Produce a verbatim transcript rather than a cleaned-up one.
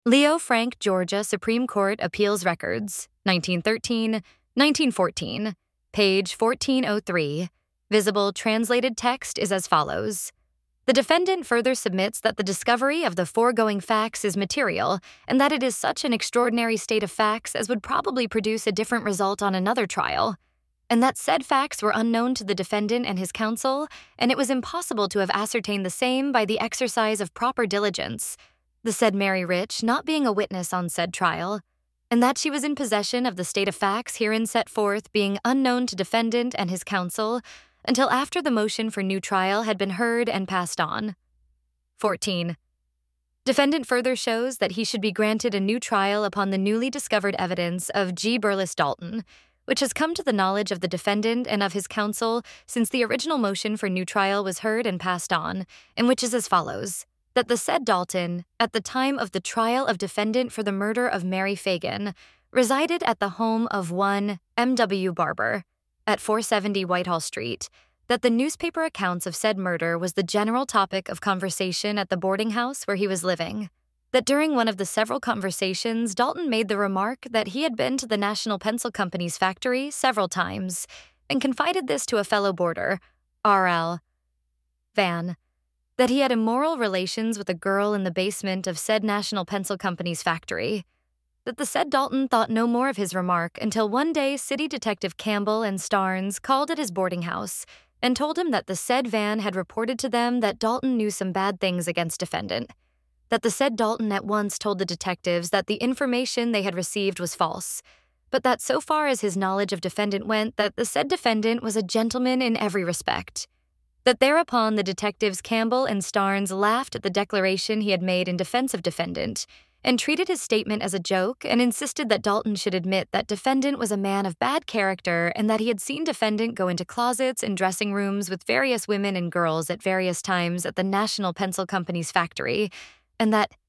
Leo Frank, Georgia Supreme Court Appeals Records, nineteen thirteen, nineteen fourteen, page fourteen oh three. Visible translated text is as follows. The defendant further submits that the discovery of the foregoing facts is material, and that it is such an extraordinary state of facts as would probably produce a different result on another trial, and that said facts were unknown to the defendant and his counsel, and it was impossible to have ascertained the same by the exercise of proper diligence, the said Mary Rich not being a witness on said trial, and that she was in possession of the state of facts herein set forth being unknown to defendant and his counsel until after the motion for new trial had been heard and passed on. fourteen. Defendant further shows that he should be granted a new trial upon the newly discovered evidence of G. Burles Dalton, which has come to the knowledge of the defendant and of his counsel since the original motion for new trial was heard and passed on, and which is as follows. That the said Dalton, at the time of the trial of defendant for the murder of Mary Fagan, resided at the home of one M W Barber at four seventy Whitehall Street, that the newspaper accounts of said murder was the general topic of conversation at the boarding house where he was living, that during one of the several conversations Dalton made the remark that he had been to the National Pencil Company's factory several times and confided this to a fellow boarder, R L Van, that he had immoral relations with a girl in the basement of said National Pencil Company's factory, that the said Dalton thought no more of his remark until one day City Detective Campbell and Starnes called at his boarding house and told him that the said Van had reported to them that Dalton knew some bad things against defendant, that the said Dalton at once told the detectives that the information they had received was false, but that so far as his knowledge of defendant went, that the said defendant was a gentleman in every respect. That thereupon the detectives Campbell and Starnes laughed at the declaration he had made in defense of defendant, and treated his statement as a joke and insisted that Dalton should admit that defendant was a man of bad character and that he had seen defendant go into closets and dressing rooms with various women and girls at various times at the National Pencil Company's factory, and that